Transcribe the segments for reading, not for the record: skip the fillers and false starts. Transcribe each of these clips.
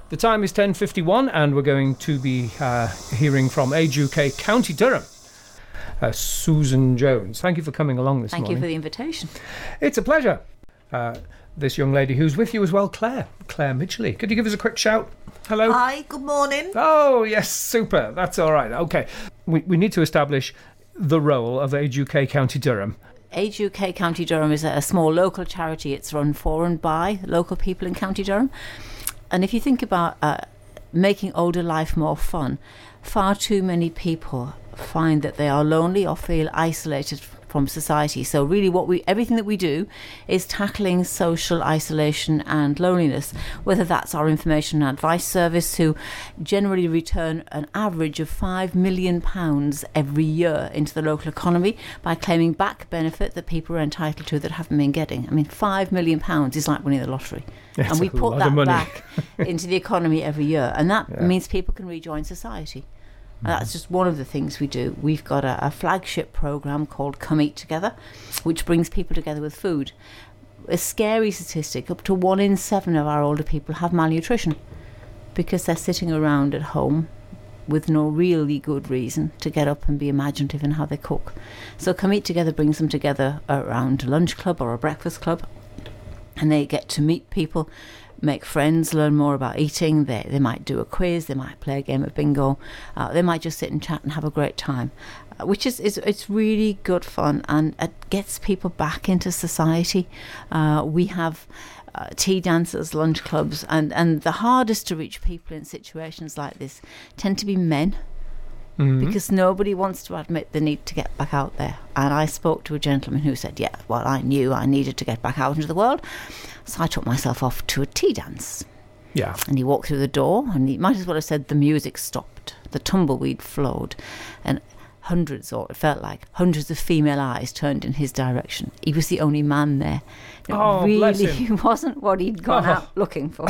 The time is 10:51 and we're going to be hearing from Age UK County Durham. Susan Jones, thank you for coming along this morning. Thank you for the invitation. It's a pleasure. This young lady who's with you as well, Claire Midgley. Could you give us a quick shout? Hello. Hi, good morning. Oh, yes, super. That's all right. Okay. We need to establish the role of Age UK County Durham. Age UK County Durham is a small local charity. It's run for and by local people in County Durham. And if you think about making older life more fun, far too many people find that they are lonely or feel isolated from society. So really everything that we do is tackling social isolation and loneliness, whether that's our information and advice service, who generally return an average of £5 million every year into the local economy by claiming back benefit that people are entitled to that haven't been getting. I mean, £5 million is like winning the lottery. That's and we put that back money into the economy every year, and that means people can rejoin society. And that's just one of the things we do. We've got a flagship programme called Come Eat Together, which brings people together with food. A scary statistic, up to 1 in 7 of our older people have malnutrition because they're sitting around at home with no really good reason to get up and be imaginative in how they cook. So Come Eat Together brings them together around a lunch club or a breakfast club, and they get to meet people, make friends, learn more about eating. They might do a quiz, they might play a game of bingo, they might just sit and chat and have a great time, which is it's really good fun, and it gets people back into society. We have tea dances, lunch clubs, and the hardest to reach people in situations like this tend to be men. Mm-hmm. Because nobody wants to admit the need to get back out there. And I spoke to a gentleman who said, I knew I needed to get back out into the world, so I took myself off to a tea dance. Yeah. And he walked through the door, and he might as well have said the music stopped, the tumbleweed flowed, and hundreds of female eyes turned in his direction. He was the only man there. Bless him. He wasn't what he'd gone out looking for.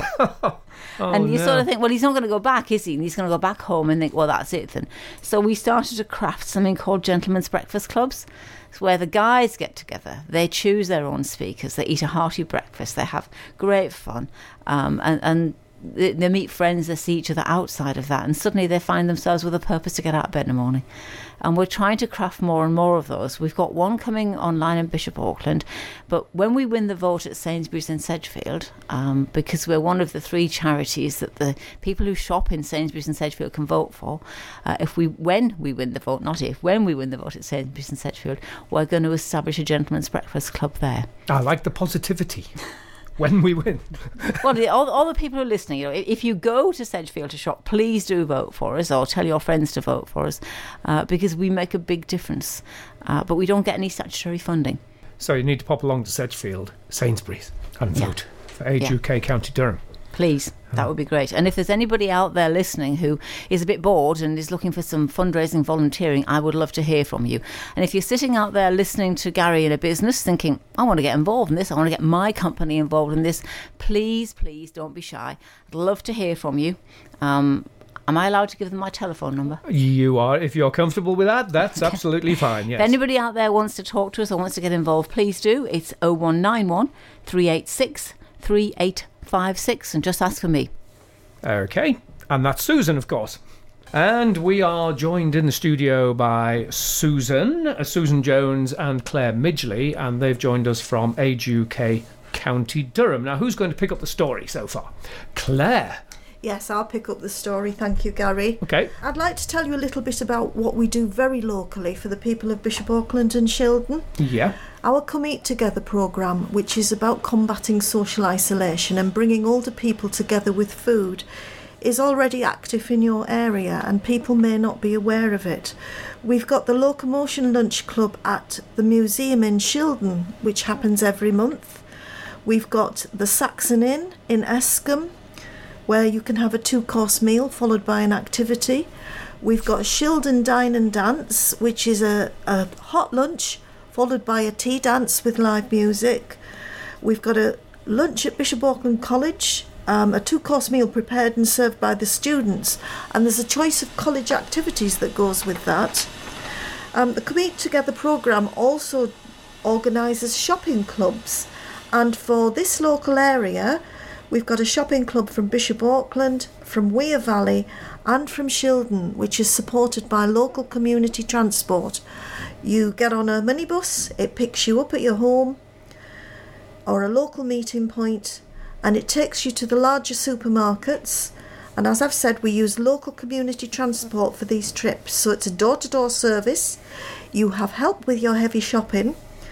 And you sort of think, well, he's not going to go back, is he? And he's going to go back home and think, well, that's it then. So we started to craft something called Gentlemen's Breakfast Clubs. It's where the guys get together. They choose their own speakers. They eat a hearty breakfast. They have great fun. And they meet friends, they see each other outside of that, and suddenly they find themselves with a purpose to get out of bed in the morning. And we're trying to craft more and more of those. We've got one coming online in Bishop Auckland, but when we win the vote at Sainsbury's in Sedgefield, because we're one of the 3 charities that the people who shop in Sainsbury's and Sedgefield can vote for, when we win the vote at Sainsbury's and Sedgefield, we're going to establish a gentleman's breakfast club there. I like the positivity. When we win. Well, all the people who are listening, if you go to Sedgefield to shop, please do vote for us, or tell your friends to vote for us, because we make a big difference. But we don't get any statutory funding. So you need to pop along to Sedgefield, Sainsbury's, and vote for Age UK County Durham. Please, that would be great. And if there's anybody out there listening who is a bit bored and is looking for some fundraising volunteering, I would love to hear from you. And if you're sitting out there listening to Gary in a business thinking, I want to get involved in this, I want to get my company involved in this, please don't be shy. I'd love to hear from you. Am I allowed to give them my telephone number? You are. If you're comfortable with that, that's absolutely fine, yes. If anybody out there wants to talk to us or wants to get involved, please do. It's 0191 386 3856, and just ask for me. Okay, and that's Susan, of course. And we are joined in the studio by Susan Jones and Claire Midgley, and they've joined us from Age UK County Durham. Now, who's going to pick up the story so far? Claire. Yes, I'll pick up the story. Thank you, Gary. Okay. I'd like to tell you a little bit about what we do very locally for the people of Bishop Auckland and Shildon. Yeah. Our Come Eat Together programme, which is about combating social isolation and bringing older people together with food, is already active in your area, and people may not be aware of it. We've got the Locomotion Lunch Club at the museum in Shildon, which happens every month. We've got the Saxon Inn in Escombe, where you can have a 2-course meal followed by an activity. We've got Shildon Dine and Dance, which is a hot lunch followed by a tea dance with live music. We've got a lunch at Bishop Auckland College, a 2-course meal prepared and served by the students, and there's a choice of college activities that goes with that. The Come Eat Together programme also organises shopping clubs, and for this local area We've got a shopping club from Bishop Auckland, from Weir Valley and from Shildon, which is supported by local community transport. You get on a minibus, it picks you up at your home or a local meeting point, and it takes you to the larger supermarkets. And as I've said, we use local community transport for these trips. So it's a door-to-door service. You have help with your heavy shopping.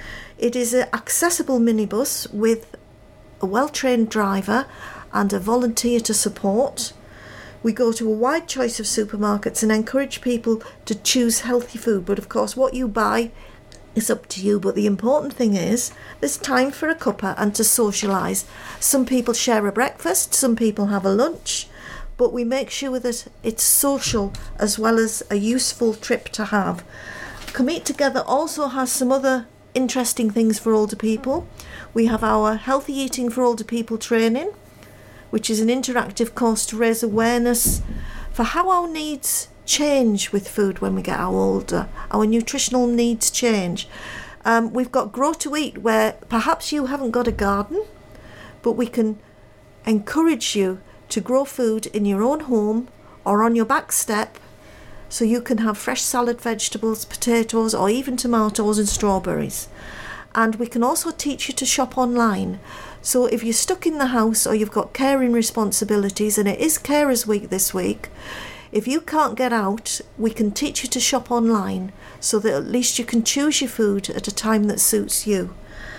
It is an accessible minibus with a well-trained driver and a volunteer to support. We go to a wide choice of supermarkets and encourage people to choose healthy food. But of course, what you buy is up to you. But the important thing is there's time for a cuppa and to socialise. Some people share a breakfast, some people have a lunch. But we make sure that it's social as well as a useful trip to have. Come Eat Together also has some other interesting things for older people. We have our Healthy Eating for Older People training, which is an interactive course to raise awareness for how our needs change with food when we get older. Our nutritional needs change. We've got Grow to Eat, where perhaps you haven't got a garden, but we can encourage you to grow food in your own home or on your back step, so you can have fresh salad, vegetables, potatoes, or even tomatoes and strawberries. And we can also teach you to shop online. So if you're stuck in the house or you've got caring responsibilities, and it is Carers Week this week, if you can't get out, we can teach you to shop online so that at least you can choose your food at a time that suits you.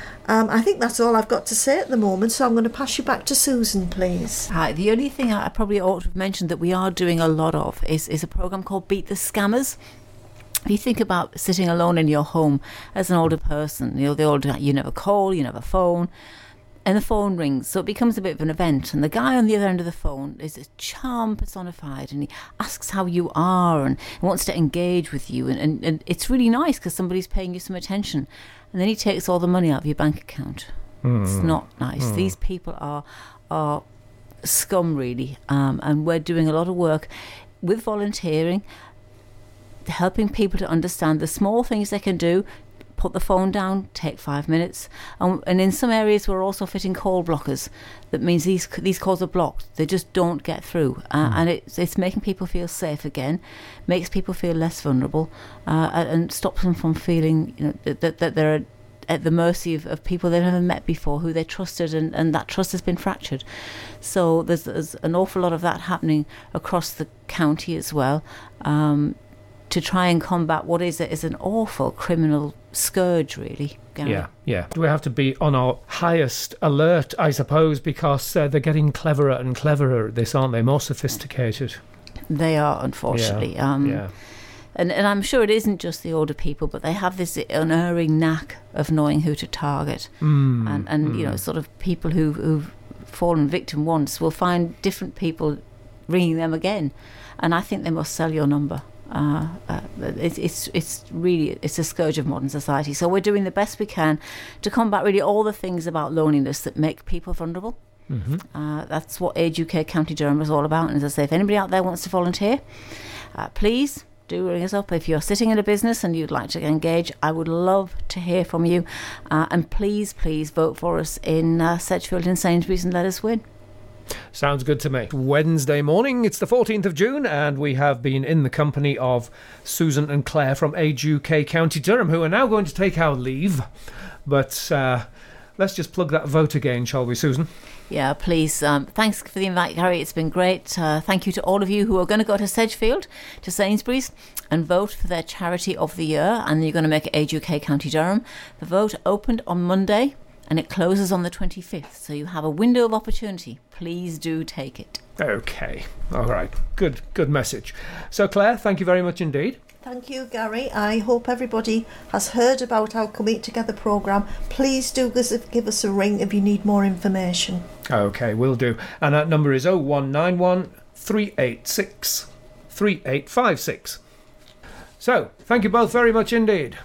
I think that's all I've got to say at the moment, so I'm going to pass you back to Susan, please. Hi. The only thing I probably ought to have mentioned that we are doing a lot of is a programme called Beat the Scammers. If you think about sitting alone in your home as an older person, you never call, you never phone, and the phone rings, so it becomes a bit of an event, and the guy on the other end of the phone is a charm personified, and he asks how you are and wants to engage with you, and it's really nice because somebody's paying you some attention, and then he takes all the money out of your bank account. It's not nice. These people are scum, really, and we're doing a lot of work with volunteering, helping people to understand the small things they can do. Put the phone down, take 5 minutes, and in some areas we're also fitting call blockers. That means these calls are blocked; they just don't get through, and it's making people feel safe again, makes people feel less vulnerable, and stops them from feeling that they're at the mercy of people they've never met before, who they trusted, and that trust has been fractured. So there's an awful lot of that happening across the county as well, to try and combat what is an awful criminal scourge, really. Gary. Yeah. We have to be on our highest alert, I suppose, because they're getting cleverer and cleverer at this, aren't they? More sophisticated. They are, unfortunately. And I'm sure it isn't just the older people, but they have this unerring knack of knowing who to target. Sort of people who've fallen victim once will find different people ringing them again, and I think they must sell your number. It's really a scourge of modern society. So we're doing the best we can to combat really all the things about loneliness that make people vulnerable. That's what Age UK County Durham is all about. And as I say, if anybody out there wants to volunteer, please do ring us up. If you're sitting in a business and you'd like to engage, I would love to hear from you. And please vote for us in Sedgefield and Sainsbury's and let us win. Sounds good to me. Wednesday morning, it's the 14th of June, and we have been in the company of Susan and Claire from Age UK County Durham, who are now going to take our leave. But let's just plug that vote again, shall we, Susan? Yeah, please. Thanks for the invite, Gary. It's been great. Thank you to all of you who are going to go to Sedgefield, to Sainsbury's, and vote for their charity of the year, and you're going to make it Age UK County Durham. The vote opened on Monday, and it closes on the 25th, so you have a window of opportunity. Please do take it. Okay. All right. Good message. So, Claire, thank you very much indeed. Thank you, Gary. I hope everybody has heard about our Come Eat Together programme. Please do give us a ring if you need more information. Okay, will do. And that number is 0191 386 3856. So, thank you both very much indeed.